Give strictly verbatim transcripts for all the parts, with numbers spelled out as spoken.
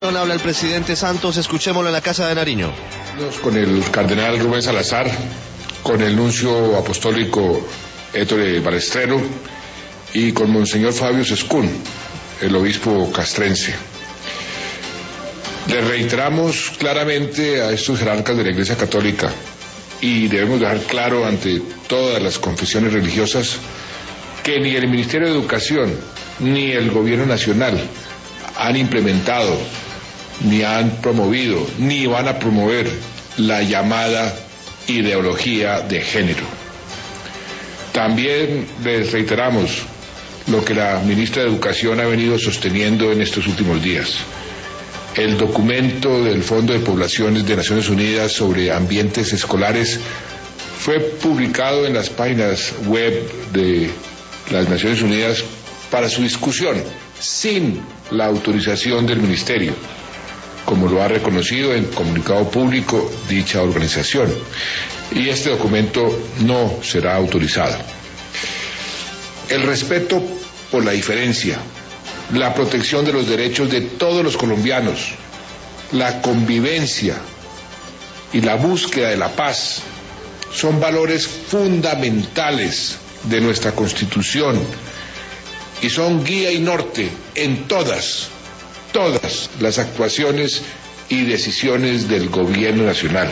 Habla el presidente Santos, escuchémoslo en la Casa de Nariño. Con el cardenal Rubén Salazar, con el nuncio apostólico Ettore Balestrero y con Monseñor Fabio Sescún, el obispo castrense. Le reiteramos claramente a estos jerarcas de la Iglesia Católica, y debemos dejar claro ante todas las confesiones religiosas, que ni el Ministerio de Educación ni el Gobierno Nacional han implementado, ni han promovido, ni van a promover la llamada ideología de género. También les reiteramos lo que la ministra de Educación ha venido sosteniendo en estos últimos días. El documento del Fondo de Poblaciones de Naciones Unidas sobre ambientes escolares fue publicado en las páginas web de las Naciones Unidas para su discusión, sin la autorización del Ministerio, como lo ha reconocido en comunicado público dicha organización. Y este documento no será autorizado. El respeto por la diferencia, la protección de los derechos de todos los colombianos, la convivencia y la búsqueda de la paz son valores fundamentales de nuestra Constitución y son guía y norte en todas, todas las actuaciones y decisiones del Gobierno Nacional.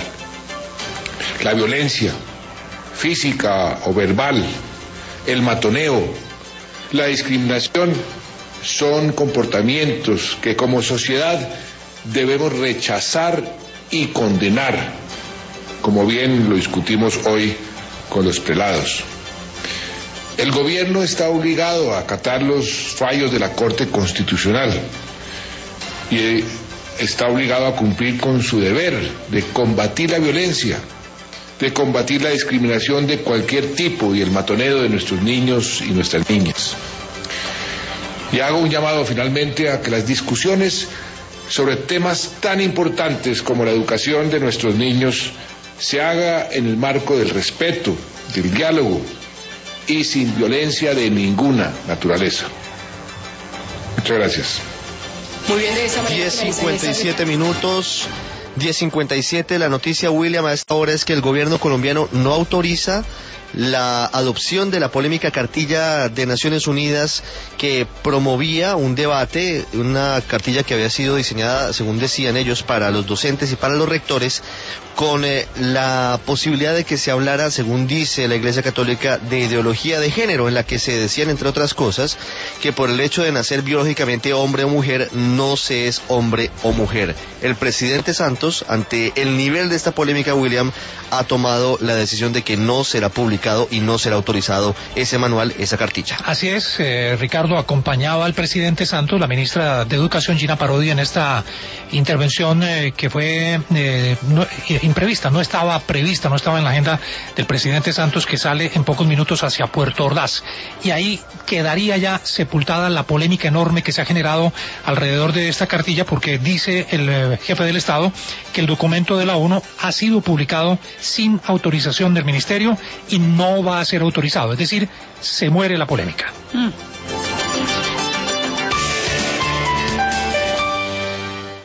La violencia física o verbal, el matoneo, la discriminación son comportamientos que como sociedad debemos rechazar y condenar, como bien lo discutimos hoy con los prelados. El gobierno está obligado a acatar los fallos de la Corte Constitucional y está obligado a cumplir con su deber de combatir la violencia, de combatir la discriminación de cualquier tipo y el matoneo de nuestros niños y nuestras niñas. Y hago un llamado finalmente a que las discusiones sobre temas tan importantes como la educación de nuestros niños se haga en el marco del respeto, del diálogo y sin violencia de ninguna naturaleza. Muchas gracias. Muy bien, de esa manera. diez cincuenta y siete minutos, diez cincuenta y siete, la noticia, William, a esta hora es que el gobierno colombiano no autoriza la adopción de la polémica cartilla de Naciones Unidas que promovía un debate, una cartilla que había sido diseñada, según decían ellos, para los docentes y para los rectores, con eh, la posibilidad de que se hablara, según dice la Iglesia Católica, de ideología de género, en la que se decían, entre otras cosas, que por el hecho de nacer biológicamente hombre o mujer, no se es hombre o mujer. El presidente Santos, ante el nivel de esta polémica, William, ha tomado la decisión de que no será publicado y no será autorizado ese manual, esa cartilla. Así es, eh, Ricardo, acompañaba al presidente Santos, la ministra de Educación, Gina Parodi, en esta intervención eh, que fue eh, no, imprevista, no estaba prevista, no estaba en la agenda del presidente Santos, que sale en pocos minutos hacia Puerto Ordaz. Y ahí quedaría ya sepultada la polémica enorme que se ha generado alrededor de esta cartilla, porque dice el eh, jefe del Estado que el documento de la ONU ha sido publicado sin autorización del ministerio y no va a ser autorizado, es decir, se muere la polémica. Mm.